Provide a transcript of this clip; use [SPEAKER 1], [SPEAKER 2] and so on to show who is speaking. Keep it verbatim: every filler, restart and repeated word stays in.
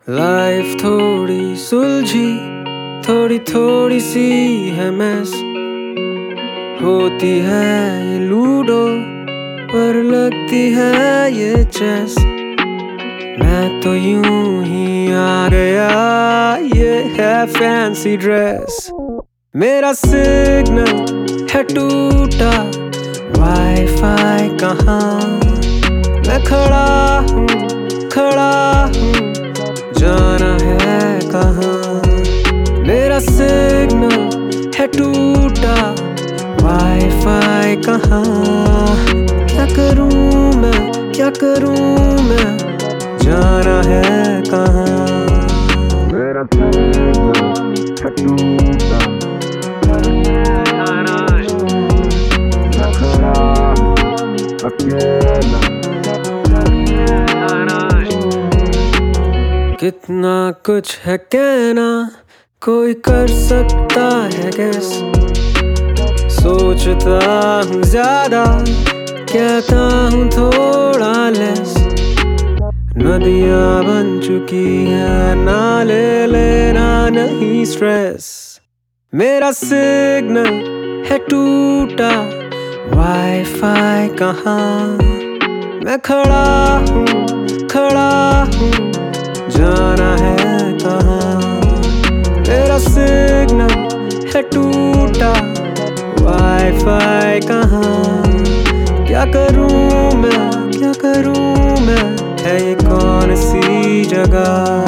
[SPEAKER 1] Life थोड़ी सुलझी, थोड़ी थोड़ी सी है मैस। होती है ये लूडो पर लगती है ये चेस। मैं तो यूं ही आ गया, ये है फैंसी ड्रेस। मेरा सिग्नल है टूटा, वाईफाई कहाँ। मैं खड़ा हूँ खड़ा हूँ, जाना है कहाँ। मेरा सिग्नल है टूटा, वाईफाई कहाँ। क्या करूँ मैं क्या करूँ मैं, जाना है कहाँ। मेरा सिग्नल है टूटा, मैं खड़ा अकेला। कितना कुछ है कहना, कोई कर सकता है गैस। सोचता हूँ ज्यादा, कहता हूँ थोड़ा लेस। नदियाँ बन चुकी है, नाले लेना नहीं स्ट्रेस। मेरा सिग्नल है टूटा, वाईफाई कहाँ। मैं खड़ा हूँ खड़ा हूँ, जाना है कहाँ। मेरा सिग्नल है टूटा, वाईफाई कहाँ। क्या करूँ मैं क्या करूँ मैं, है ये कौन सी जगह।